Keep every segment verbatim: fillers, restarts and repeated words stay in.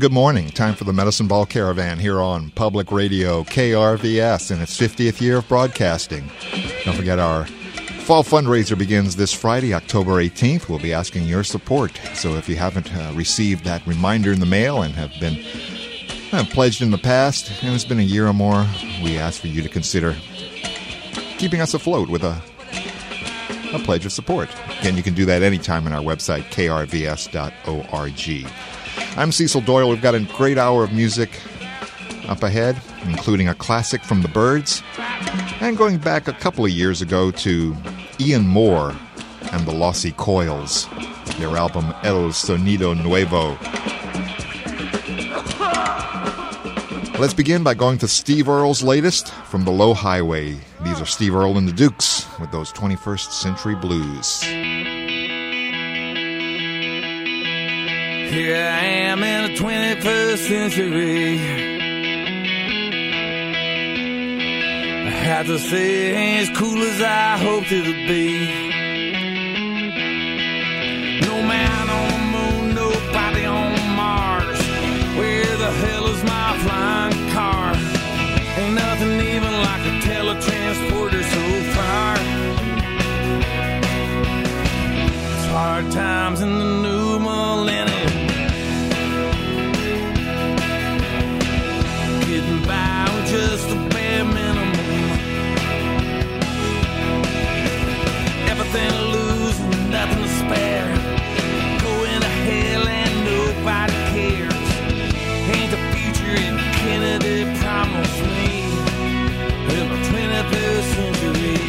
good morning. Time for the Medicine Ball Caravan here on Public Radio K R V S in its fiftieth year of broadcasting. Don't forget our fall fundraiser begins this Friday, October eighteenth. We'll be asking your support. So if you haven't uh, received that reminder in the mail and have been uh, pledged in the past, and it's been a year or more, we ask for you to consider keeping us afloat with a, a pledge of support. Again, you can do that anytime on our website, k r v s dot org. I'm Cecil Doyle. We've got a great hour of music up ahead, including a classic from the Byrds, and going back a couple of years ago to Ian Moore and the Lossy Coils, their album El Sonido Nuevo. Let's begin by going to Steve Earle's latest from the Low Highway. These are Steve Earle and the Dukes with those twenty-first century blues. Here I am in the twenty-first century. I have to say it ain't as cool as I hoped it would be. No man on the moon, nobody on Mars. Where the hell is my flying car? Ain't nothing even like a teletransporter so far. It's hard times in the new millennium. Just the bare minimum. Everything to lose and nothing to spare. Going to hell and nobody cares. Ain't the future in Kennedy promised me in the twenty-first century.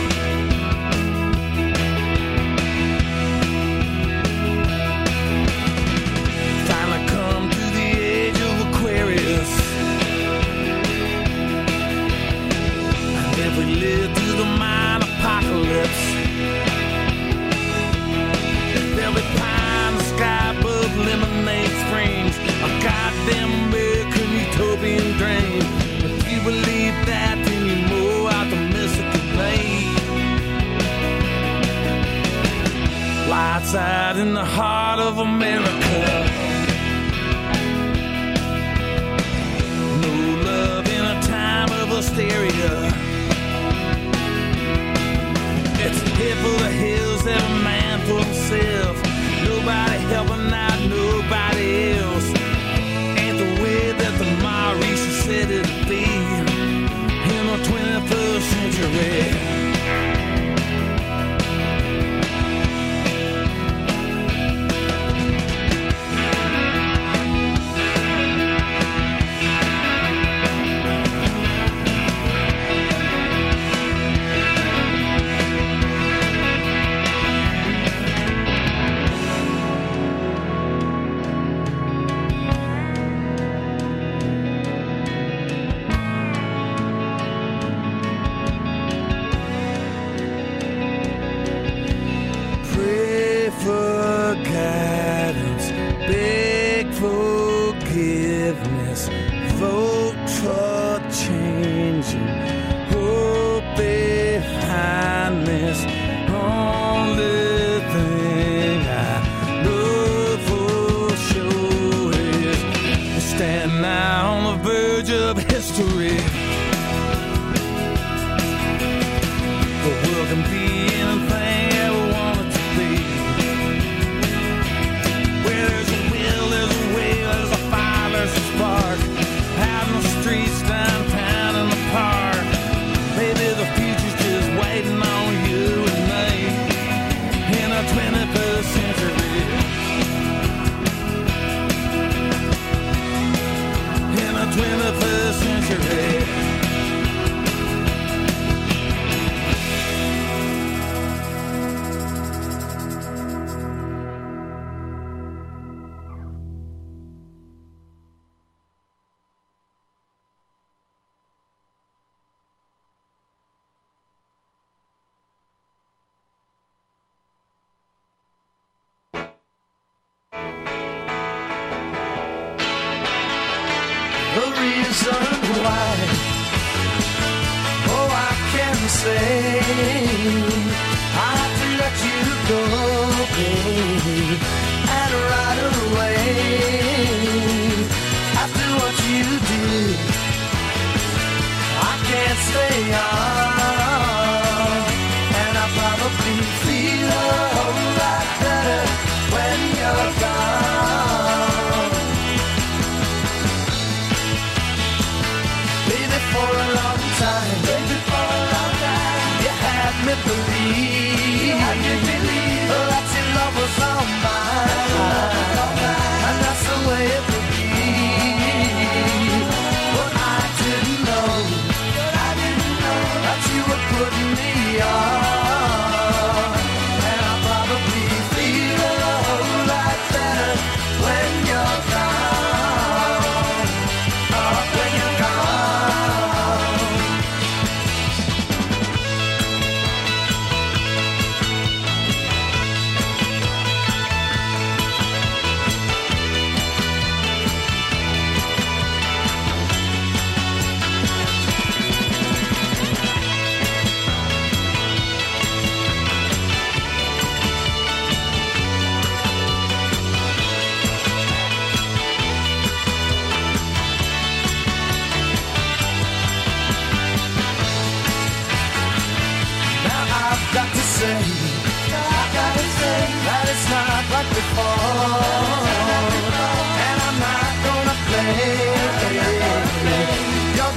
Finally come to the age of Aquarius. We live through the mine apocalypse. There'll be pie in the sky above Lemonade Springs, a goddamn American utopian dream. If you believe that, then you're more optimistic than me. Lights out in the heart of America. No love in a time of hysteria. It's a head full of hills, every man for himself. Nobody helping out nobody else. Ain't the way that the Maurice said it'd be in the twenty-first century. And right away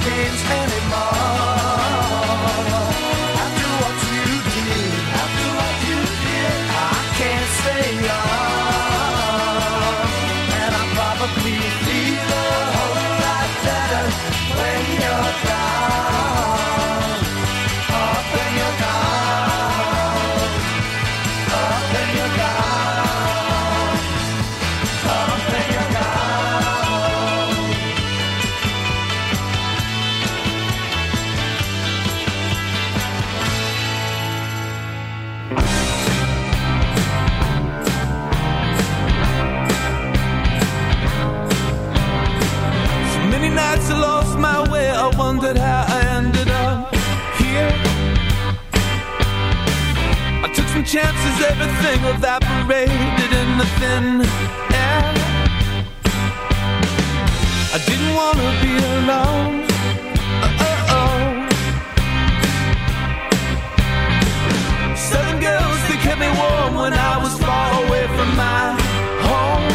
change anymore. After what you did, after what you did, I can't stay on. And I probably feel a whole lot better when you're gone. Oh, when you're gone. Oh, when you're gone. Oh, when you're gone. Many nights I lost my way, I wondered how I ended up here. I took some chances, everything evaporated in the thin air. I didn't want to be alone. Uh-oh. Southern girls, they kept me warm when I was far away from my home.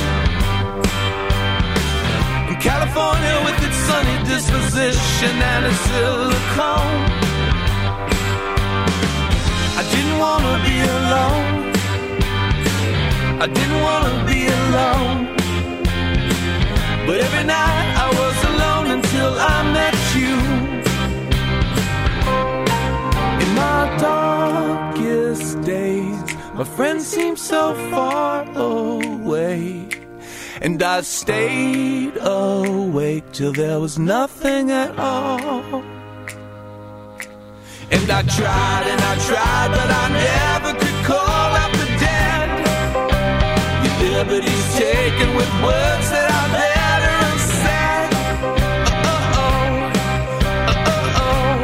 California with its sunny disposition and its silicone. I didn't want to be alone. I didn't want to be alone. But every night I was alone until I met you. In my darkest days, my friends seemed so far away. And I stayed awake till there was nothing at all. And I tried and I tried, but I never could call out the dead. Your liberty's taken with words that are better unsaid. Uh-oh, uh-oh.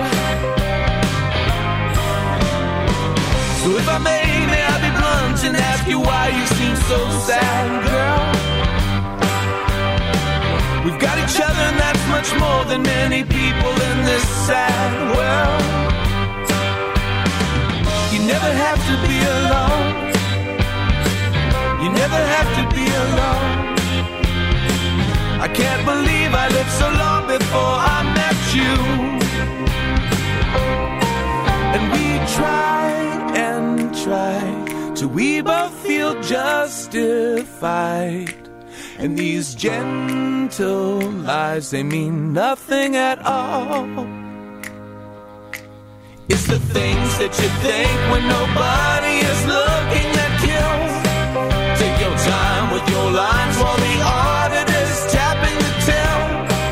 So if I may, may I be blunt and ask you why you seem so sad, girl? We've got each other and that's much more than many people in this sad world. You never have to be alone. You never have to be alone. I can't believe I lived so long before I met you. And we tried and tried till we both feel justified. And these gentle lies, they mean nothing at all. It's the things that you think when nobody is looking that kills. Take your time with your lines while the auditor's tapping the till.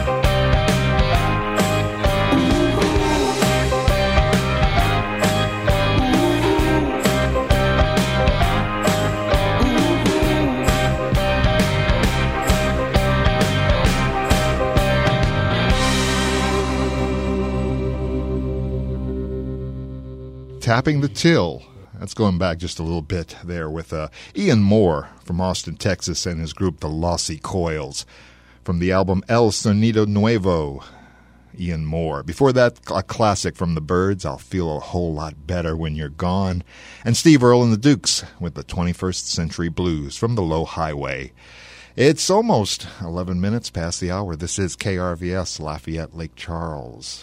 Tapping the Till. That's going back just a little bit there with uh, Ian Moore from Austin, Texas, and his group, the Lossy Coils, from the album El Sonido Nuevo, Ian Moore. Before that, a classic from the Byrds, I'll Feel a Whole Lot Better When You're Gone, and Steve Earle and the Dukes with the twenty-first Century Blues from the Low Highway. It's almost eleven minutes past the hour. This is K R V S, Lafayette, Lake Charles.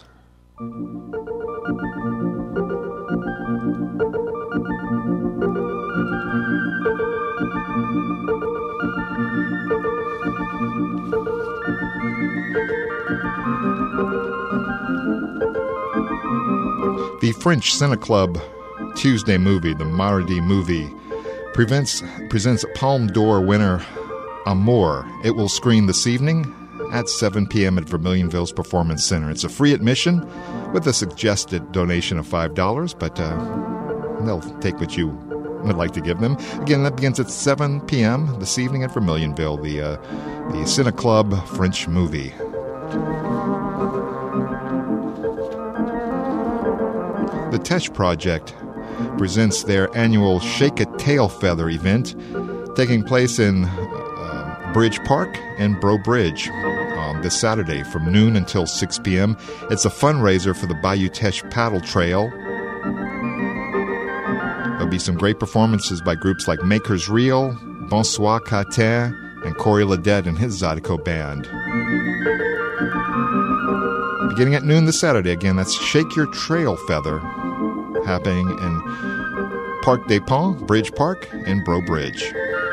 The French Cineclub Tuesday movie, the Mardi movie, presents, presents Palme d'Or winner Amour. It will screen this evening at seven p.m. at Vermilionville's Performance Center. It's a free admission with a suggested donation of five dollars, but uh, they'll take what you would like to give them. Again, that begins at seven p.m. this evening at Vermilionville, the, uh, the Cineclub French movie. The Tesh Project presents their annual Shake a Tail Feather event taking place in uh, Bridge Park and Bro Bridge um, this Saturday from noon until six p.m. It's a fundraiser for the Bayou Teche Paddle Trail. There'll be some great performances by groups like Makers Real, Bonsoir Catin, and Corey Ledette and his Zydeco band. beginning at noon this Saturday. Again, that's Shake Your Trail Feather, happening in Parc des Ponts, Bridge Park, in Breaux Bridge.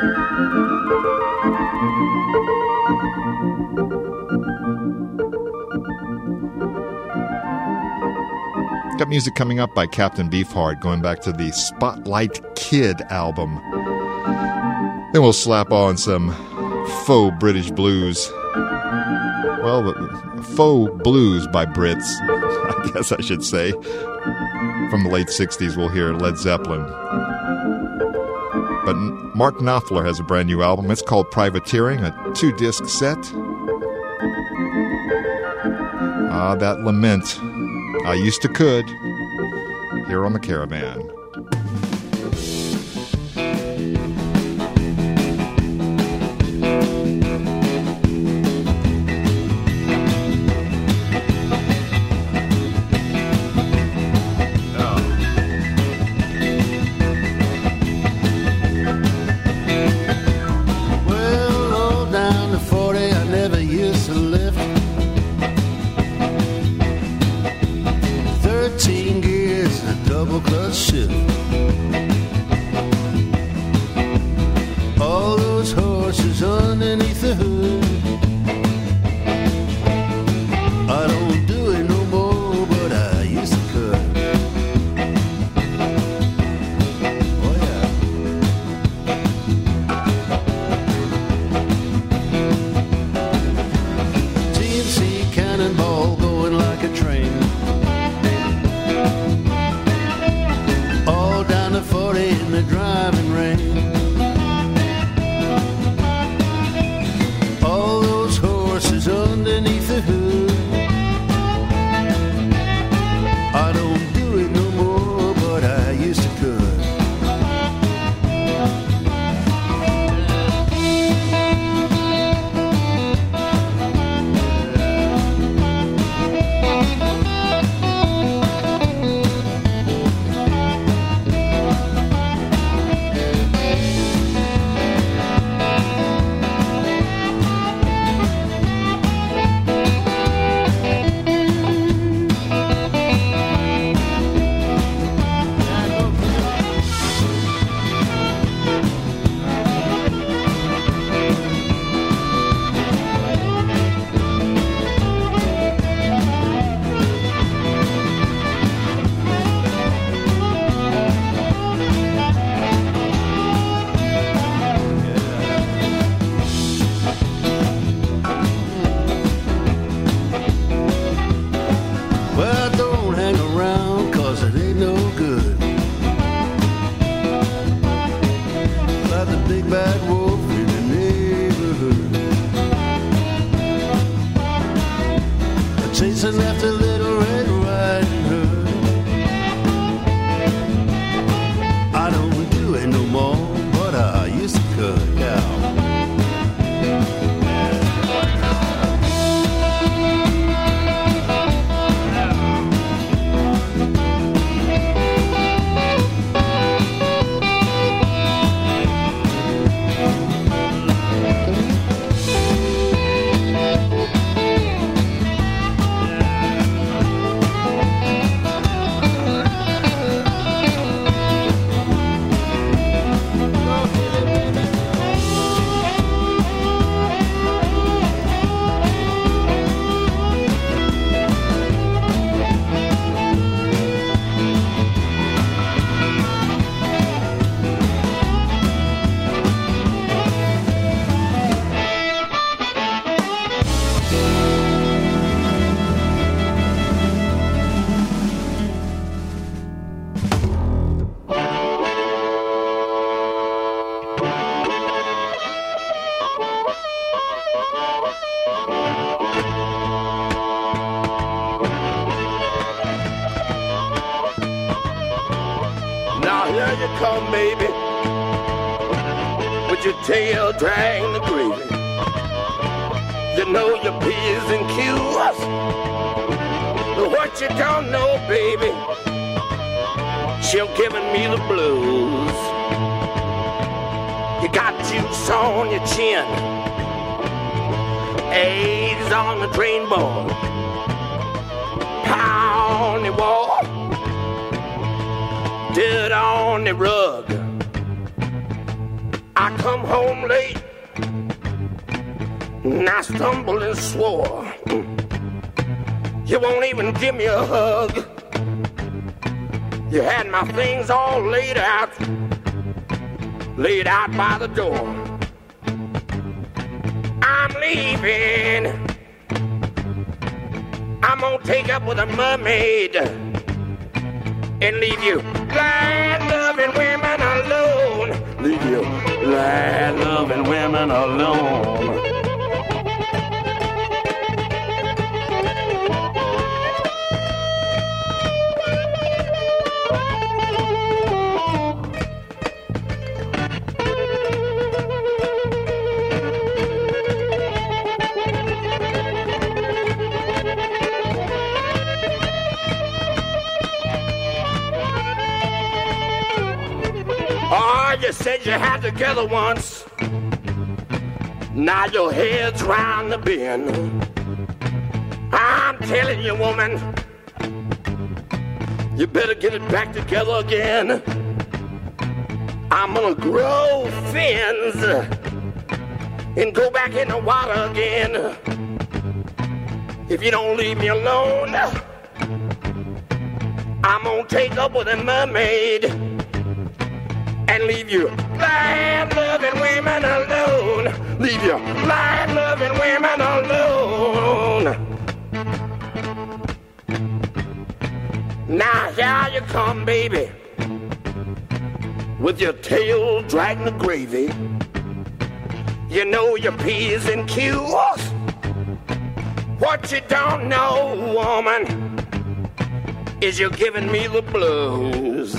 Got music coming up by Captain Beefheart, going back to the Spotlight Kid album. Then we'll slap on some faux British blues. Well, the faux blues by Brits, I guess I should say. From the late sixties, we'll hear Led Zeppelin. But Mark Knopfler has a brand new album. It's called Privateering, a two-disc set. Ah, that lament. I used to could. Here on the Caravan. Tail dragging the gravy. You know your P's and Q's. But what you don't know, baby, she'll giving me the blues. You got juice on your chin, eggs on the drain board. dirt on the rug. I come home late, and I stumbled and swore. You won't even give me a hug. You had my things all laid out, laid out by the door. I'm leaving. I'm gonna take up with a mermaid and leave you land-loving women alone. Leave you land-loving women alone. You said you had together once. Now your head's round the bend. I'm telling you, woman, you better get it back together again. I'm gonna grow fins and go back in the water again. If you don't leave me alone, I'm gonna take up with a mermaid and leave you land-loving women alone. Leave you land-loving women alone. Now here you come, baby, with your tail dragging the gravy. You know your P's and Q's. What you don't know, woman, is you're giving me the blues.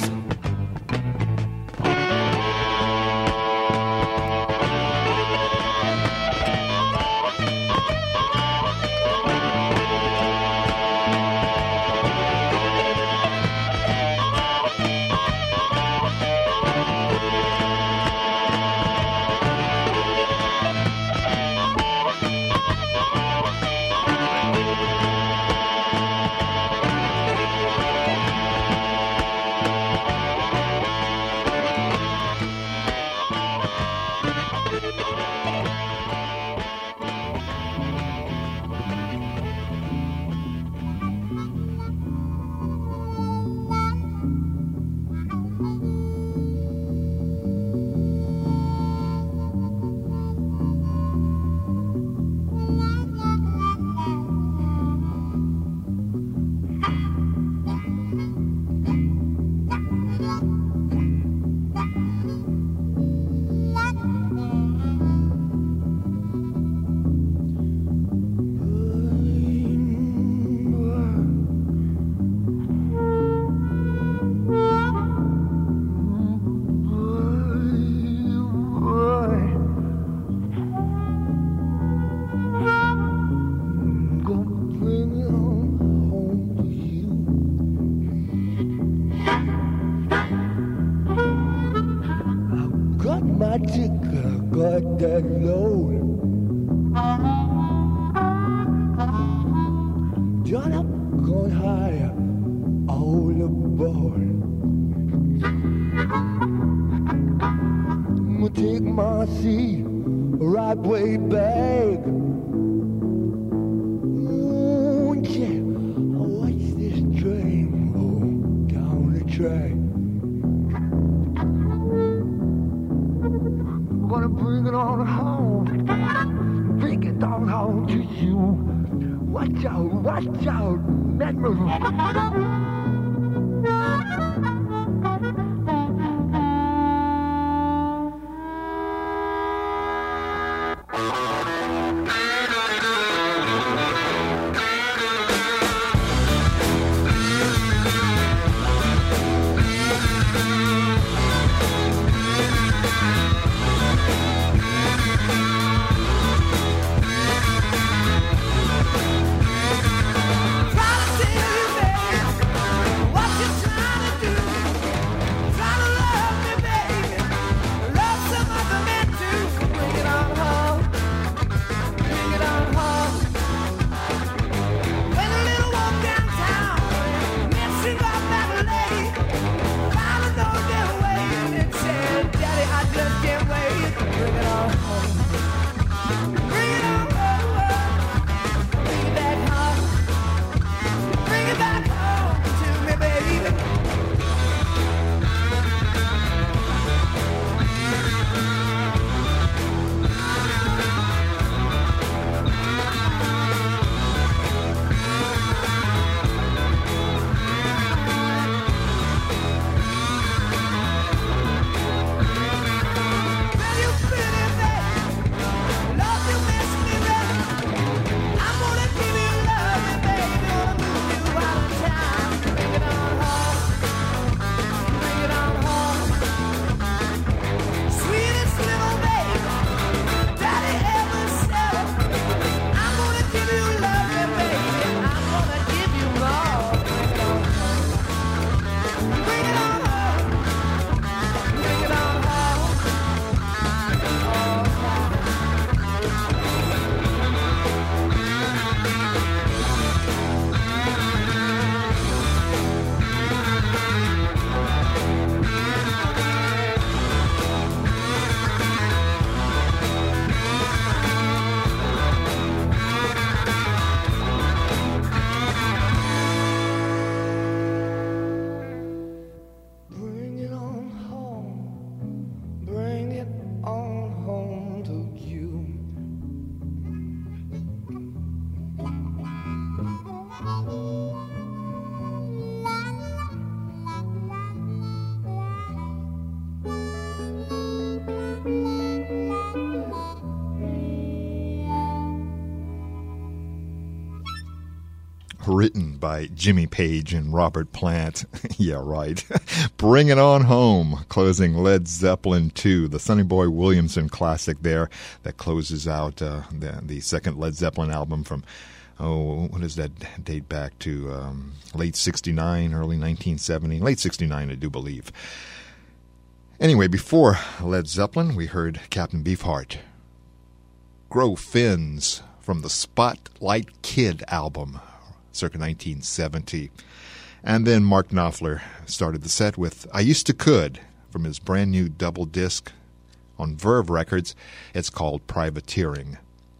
Try to written by Jimmy Page and Robert Plant. Yeah, right. Bring It On Home, closing Led Zeppelin two, the Sonny Boy Williamson classic there that closes out uh, the, the second Led Zeppelin album from, oh, what does that date back to? Um, late sixty-nine, early nineteen seventy. Late sixty-nine, I do believe. Anyway, before Led Zeppelin, we heard Captain Beefheart. Grow Fins from the Spotlight Kid album, circa nineteen seventy. And then Mark Knopfler started the set with I Used to Could from his brand new double disc on Verve Records. It's called Privateering.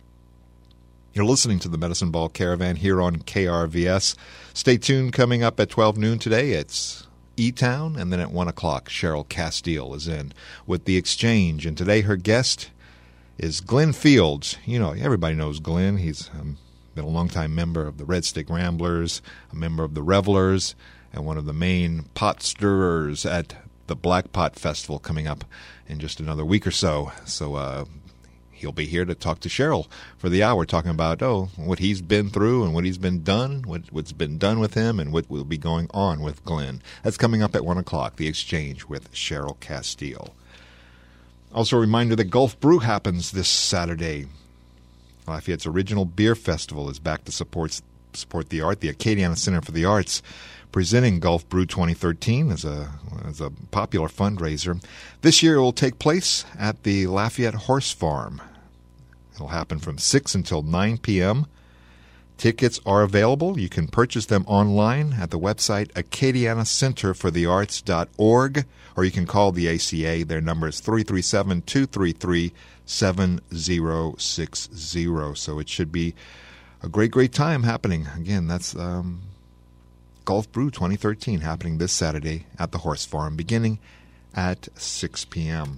You're listening to the Medicine Ball Caravan here on K R V S. Stay tuned. Coming up at twelve noon today, it's E-Town, and then at one o'clock, Cheryl Castile is in with The Exchange. And today her guest is Glenn Fields. You know, everybody knows Glenn. He's um, been a longtime member of the Red Stick Ramblers, a member of the Revelers, and one of the main pot stirrers at the Black Pot Festival coming up in just another week or so. So uh, he'll be here to talk to Cheryl for the hour, talking about, oh, what he's been through and what he's been done, what, what's been done with him, and what will be going on with Glenn. That's coming up at one o'clock, The Exchange with Cheryl Castile. Also a reminder that Gulf Brew happens this Saturday. Lafayette's Original Beer Festival is back to support, support the art. The Acadiana Center for the Arts presenting Gulf Brew twenty thirteen as a, as a popular fundraiser. This year it will take place at the Lafayette Horse Farm. It'll happen from six until nine p.m. Tickets are available. You can purchase them online at the website acadiana center for the arts dot org, or you can call the A C A. Their number is three three seven, two three three, seven zero six zero. So it should be a great, great time happening. Again, that's um, Gulf Brew twenty thirteen happening this Saturday at the Horse Farm, beginning at six p.m.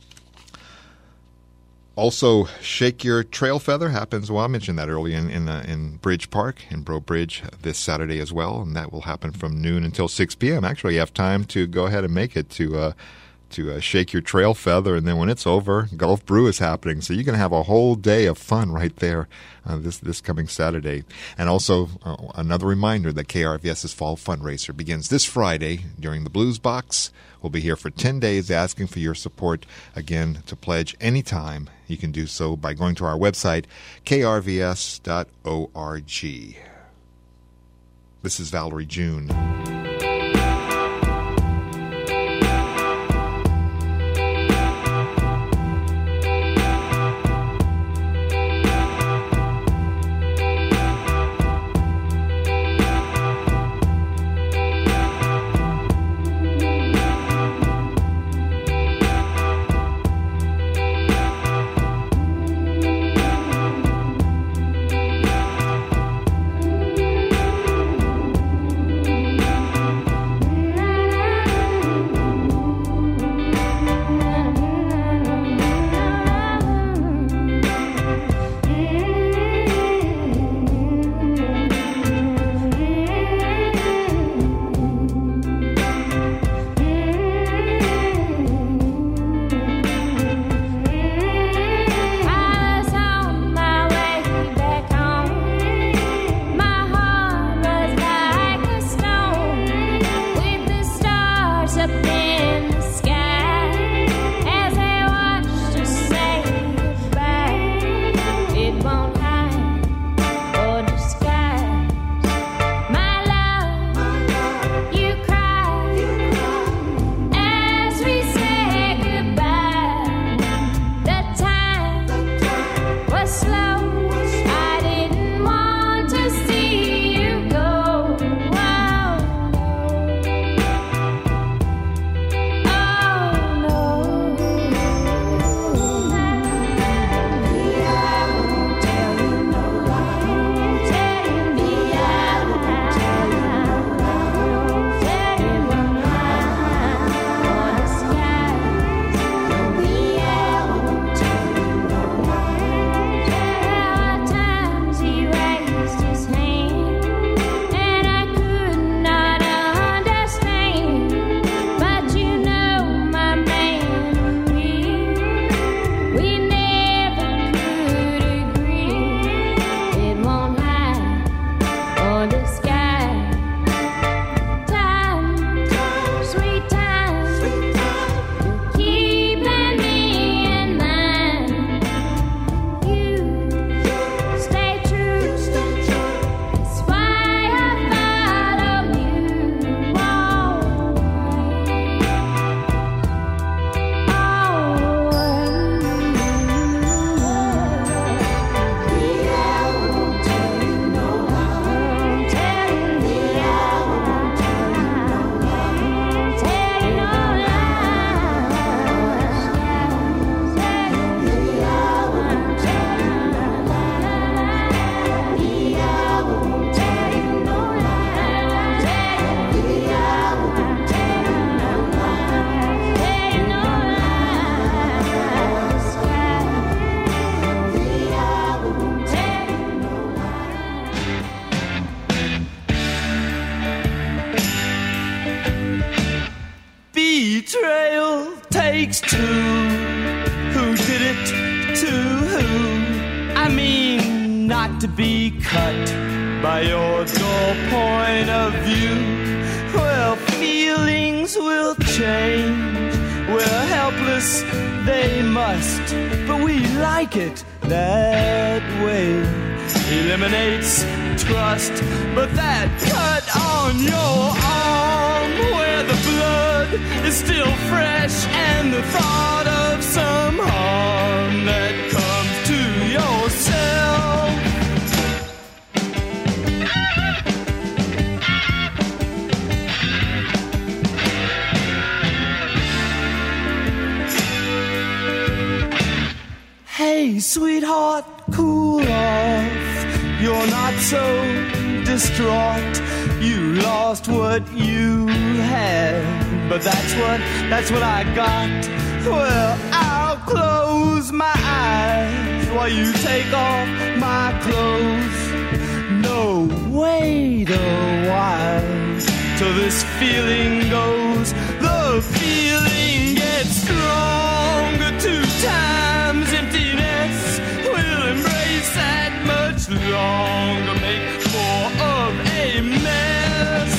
Also, Shake Your Trail Feather happens, well, I mentioned that earlier, in in, uh, in Bridge Park, in Breaux Bridge, this Saturday as well, and that will happen from noon until six p.m. Actually, you have time to go ahead and make it to uh, to uh, Shake Your Trail Feather, and then when it's over, Gulf Brew is happening, so you're going to have a whole day of fun right there uh, this, this coming Saturday. And also, uh, another reminder that KRVS's Fall Fundraiser begins this Friday during the Blues Box. We'll be here for ten days asking for your support. Again, to pledge anytime, you can do so by going to our website, k r v s dot org. This is Valerie June. takes two. Who did it to who? I mean, not to be cut by your dull point of view. Well, feelings will change. We're helpless, they must. But we like it that way. Eliminates trust. But that cut on your arm where the blood is still fresh, and the thought of some harm that comes to yourself. Hey, sweetheart, cool off. You're not so distraught. You lost what you had, but that's what, that's what I got. Well, I'll close my eyes while you take off my clothes. No, wait a while till this feeling goes. The feeling gets stronger two times. Emptiness will embrace that much longer, make more of a mess.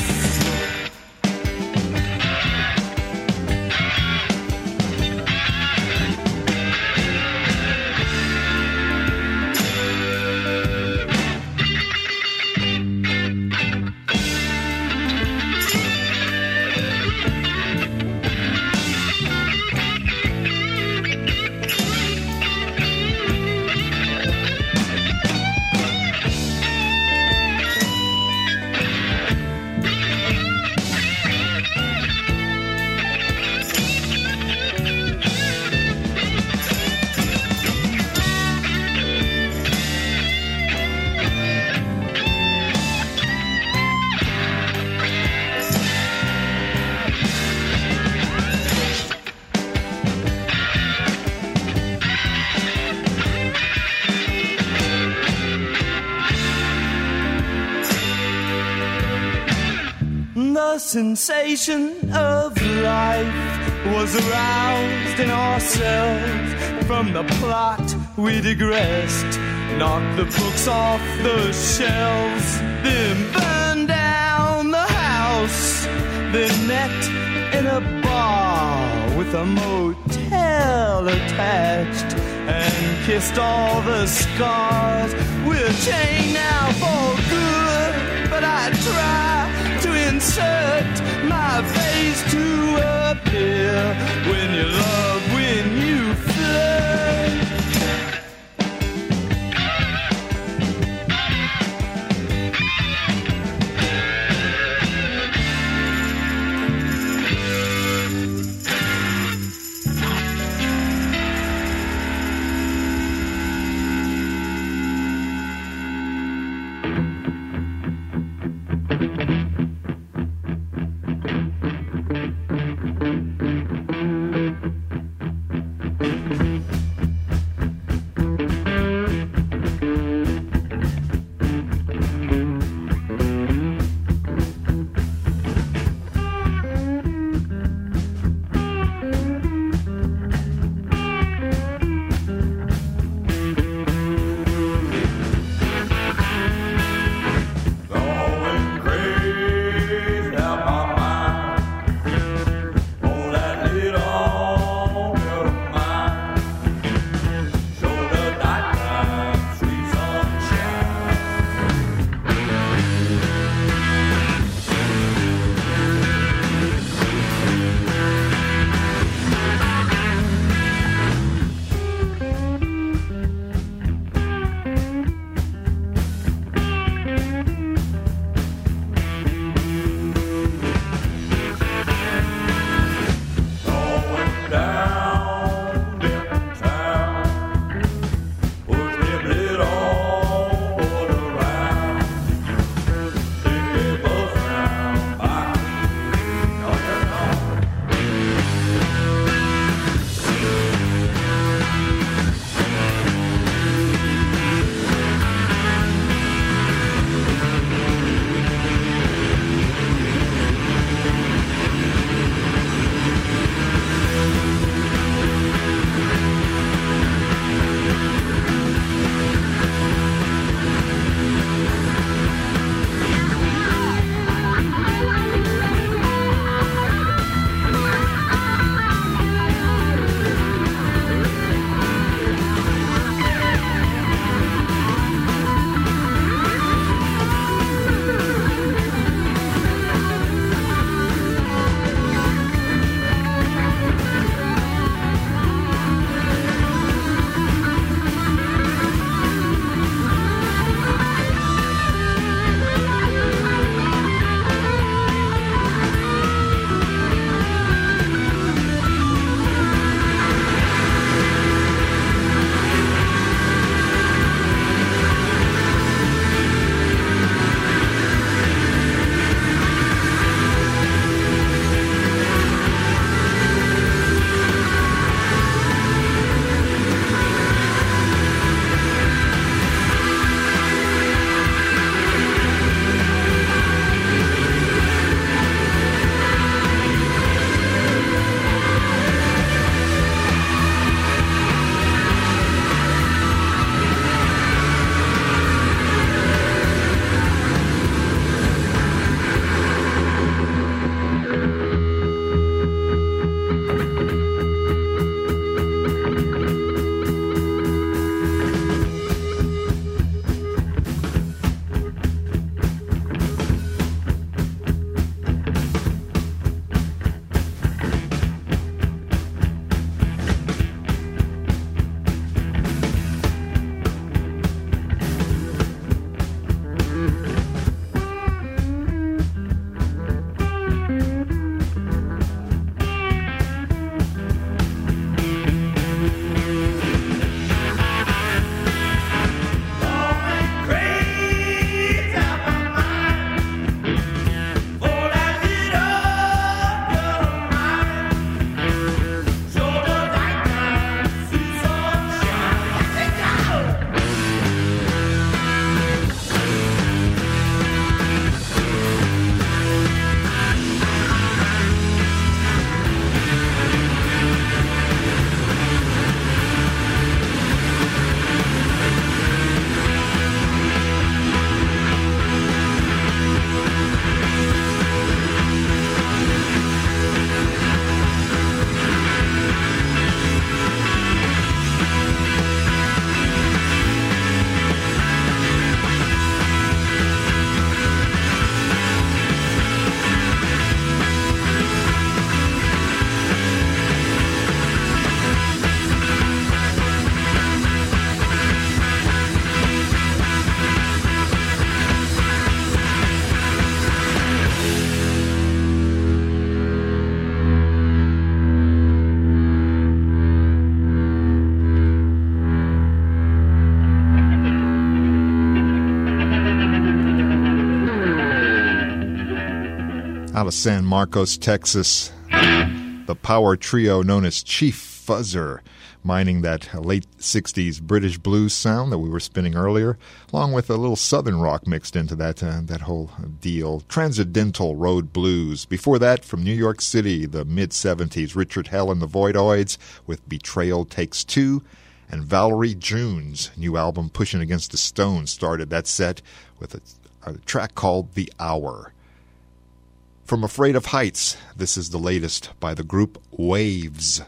The sensation of life was aroused in ourselves. From the plot we digressed, knocked the books off the shelves, then burned down the house, then met in a bar with a motel attached, and kissed all the scars. We're chained now for good, but I try to insert my face to appear when you love, when you flirt. Out of San Marcos, Texas, the power trio known as Chief Fuzzer, mining that late sixties British blues sound that we were spinning earlier, along with a little southern rock mixed into that uh, that whole deal. Transcendental Road Blues. Before that, from New York City, the mid-seventies, Richard Hell and the Voidoids with Betrayal Takes Two, and Valerie June's new album, Pushing Against the Stone, started that set with a, a track called The Hour. From Afraid of Heights, this is the latest by the group Waves.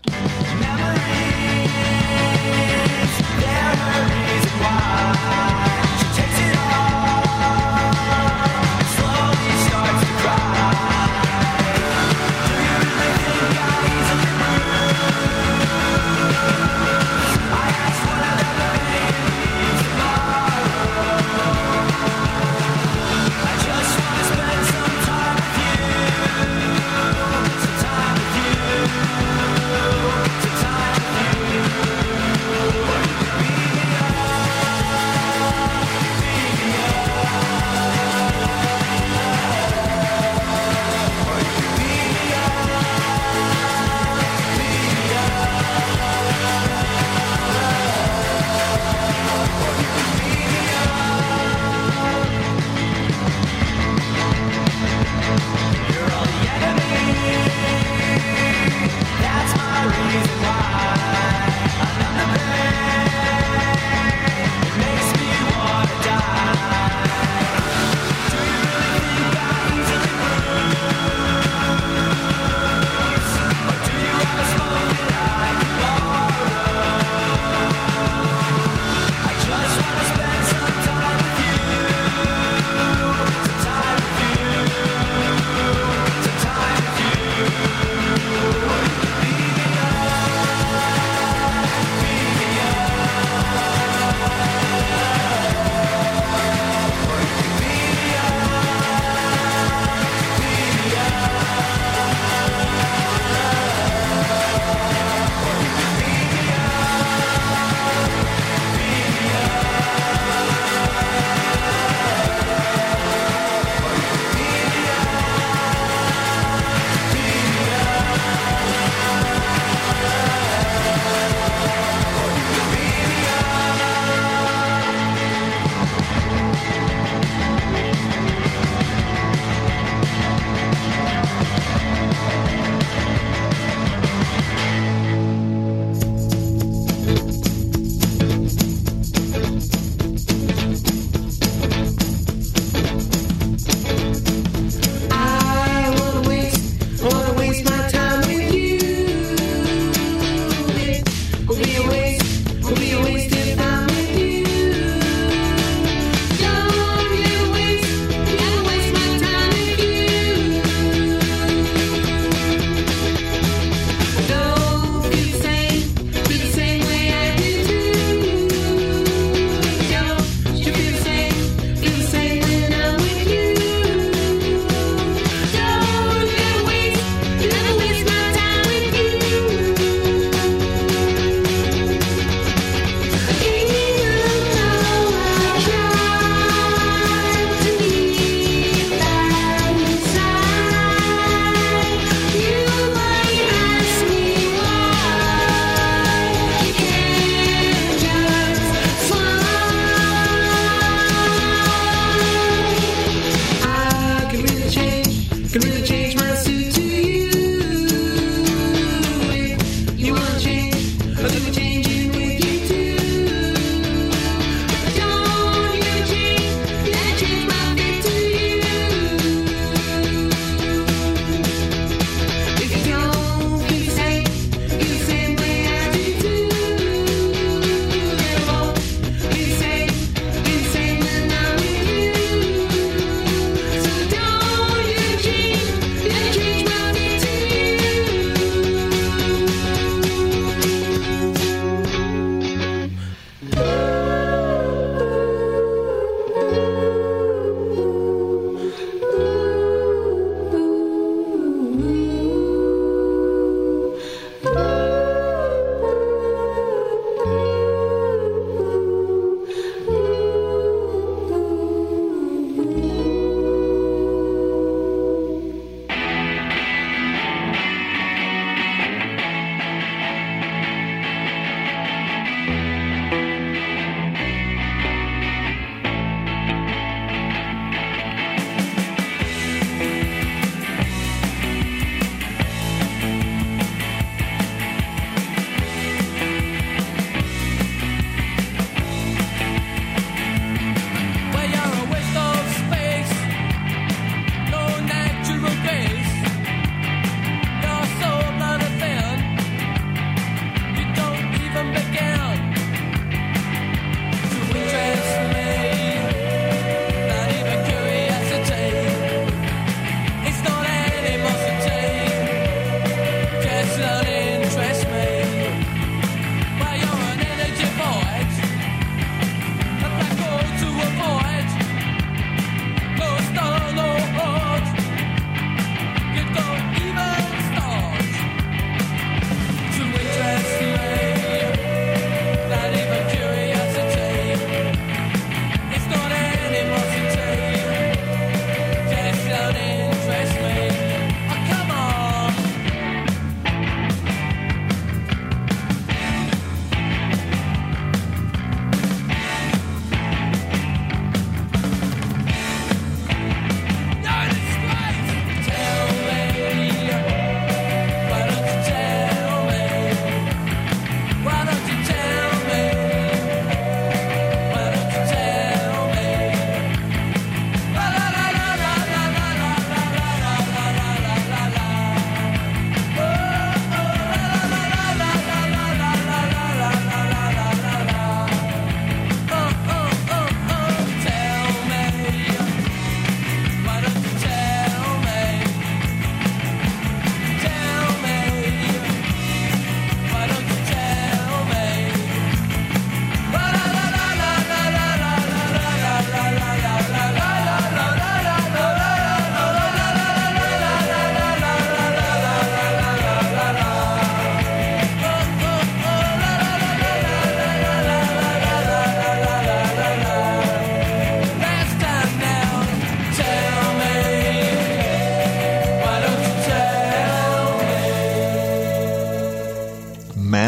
Time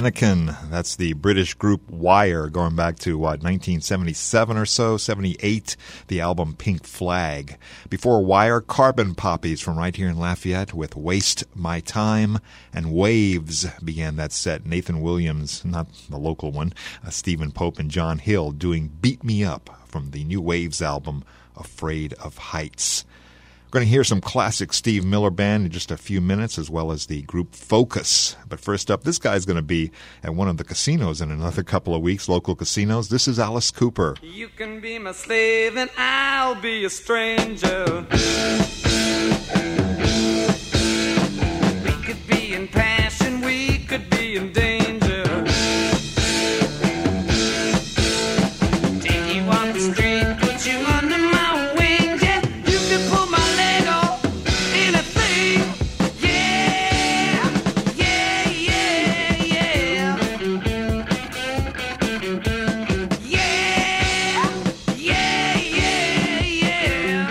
Mannequin. That's the British group Wire, going back to, what, nineteen seventy-seven or so, seventy-eight, the album Pink Flag. Before Wire, Carbon Poppies from right here in Lafayette with Waste My Time, and Waves began that set. Nathan Williams, not the local one, uh, Stephen Pope and John Hill doing Beat Me Up from the new Waves album, Afraid of Heights. We're going to hear some classic Steve Miller Band in just a few minutes, as well as the group Focus. But first up, this guy's going to be at one of the casinos in another couple of weeks, local casinos. This is Alice Cooper. You can be my slave and I'll be a stranger. We could be in passion, we could be in danger. Take you on the street, put you under my wings, yeah. You can pull my leg off, anything, yeah, yeah, yeah, yeah. Yeah, yeah, yeah, yeah.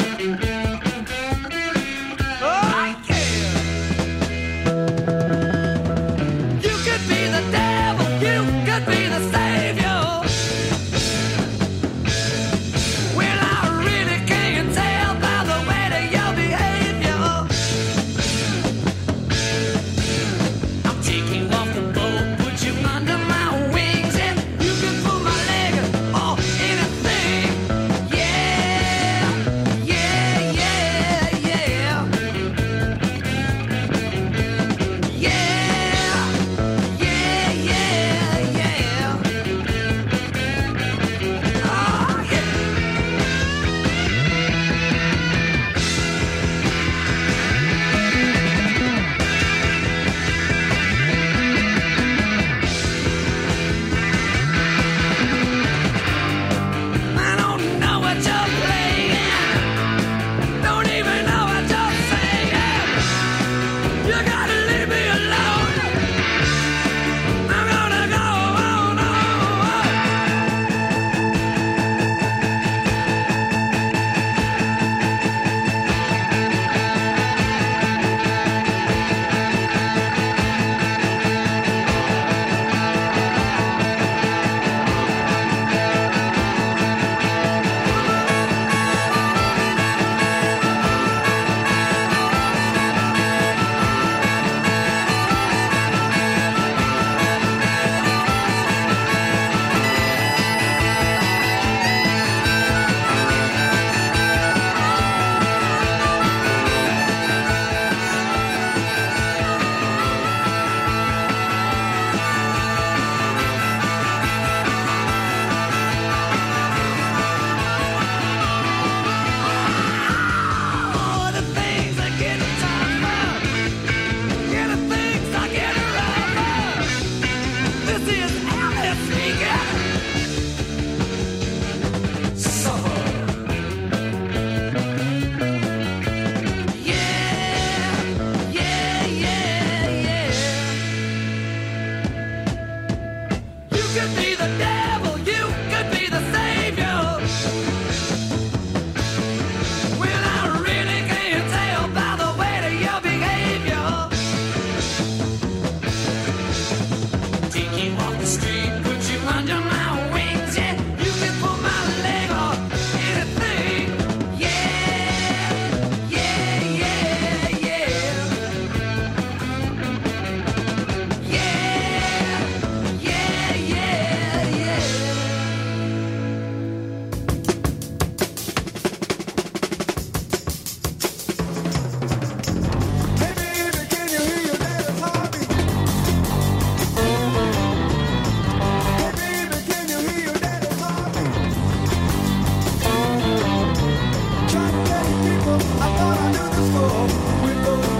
Oh, yeah. You could be the devil, you could be the savior. Well, I really can't tell by the way that your behavior. I'll take you off the boat, put you under my wings, and you can pull my leg or anything. Yeah, yeah, yeah, yeah. Yeah, yeah, yeah, yeah. Oh, yeah. I don't know what you're playing. Don't even know what you're saying. You gotta leave me alone. I'm gonna go on, oh, the things are getting tougher. Yeah, the things are getting rougher. This is Alice speaking. Suffer. Yeah, yeah, yeah, yeah. You could be the devil, you could be the savior. Well, I really can't tell by the way that your behavior. Take you off the street, put you under my wings, yeah. You can pull my leg off, anything. Yeah, yeah, yeah, yeah. Yeah, yeah, yeah, yeah. Try to tell you people I thought I knew the score with those